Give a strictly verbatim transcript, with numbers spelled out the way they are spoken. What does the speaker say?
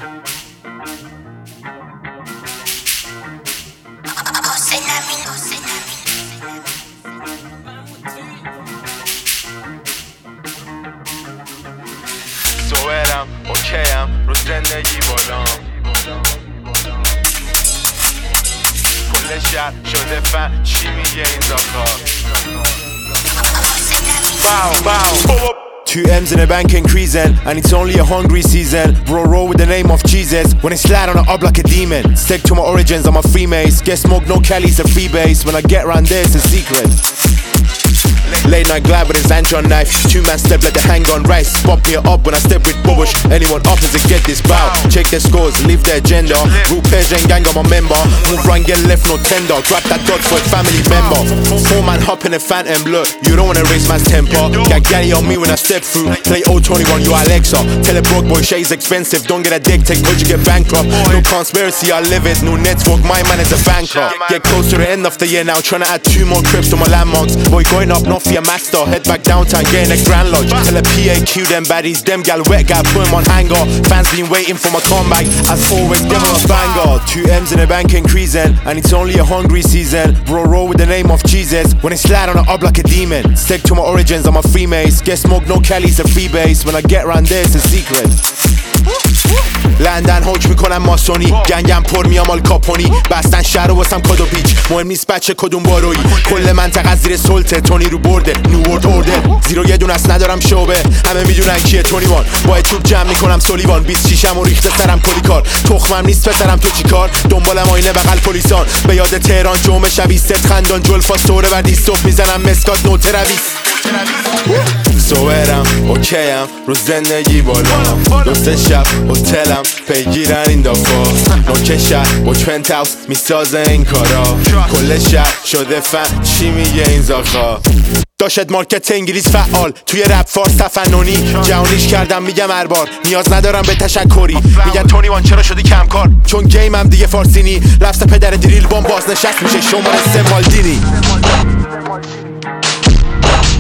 سوئرم اوکیم رو زندگی بالام کل شهر شده فن چی میگه این زاخار باو باو Two M's in a bank increasing, and it's only a hungry season. Bro, roll with the name of Jesus. When I slide on the up like a demon. Stick to my origins, I'm a free mace. Get smoke, no Cali's a free base. When I get round there, it's a secret. Late night glide with his Antron knife. Two man step like the hang on rice. Spot me up when I step with Bubush. Anyone opposite get this bow. Check their scores, leave their agenda. Root page and gang on my member. Move run, get left, no tender. Grab that dot for a family member. Four man hop in a phantom, look. You don't wanna raise man's temper. Got galley on me when I step through. Play old twenty-one, you Alexa. Tell a broke boy shay's expensive. Don't get a dick, take cause you get bankrupt. No conspiracy, I live it. No network, my man is a banker. Get close to the end of the year now. Trying to add two more crips to my landmarks. Boy going up, not for your master. Head back downtown, getting a grand lodge. Tell a P A Q them baddies. Them gal wet gal, put him on hanger. Fans been waiting for my comeback. As always, give him a banger. Two M's in a bank increasing, and it's only a hungry season. Bro, roll with the name of Jesus. When I slide on the up like a demon. Stick to my origins, I'm a free mace. Get smoke, no Cali's a free base. When I get round there, it's a secret. لندن حکم میکنم ماسونی گنگم پر میام آل کاپونی بستن شهر و واسم کادو پیچ مهم نیست بچه کدوم بارویی کل منطقه زیر سلطه تونی رو برده نیورد اوردر زیرو یه دونه است ندارم شعبه همه میدونن کیه تونی وان با چوب جمع میکنم سولیوان بیست شیشم و ریخته سرم کلی کار تخمم نیست پسرم تو چی کار دنبالم آینه بغل پلیسان به یاد تهران جمعه شبی ست خندان جلفاس دوره وردی صبح میزنم مسکات نوت رویس سوئرم اوکیم رو زندگی بالام دوست شب هتلم پیگیرن این دافا نوک شهر بوچ پنتاوس میسازه این کارا کل شهر شده فن چی میگه این زاخا داشت مارکت انگلیس فعال توی رپ فارس تفننی جهانیش کردم میگم هر بار نیاز ندارم به تشکری میگن تونی وان چرا شدی کم کار چون گیمم دیگه فارسینی لفظ پدر دریل بام بازنشست میشه شماره سه مالدینی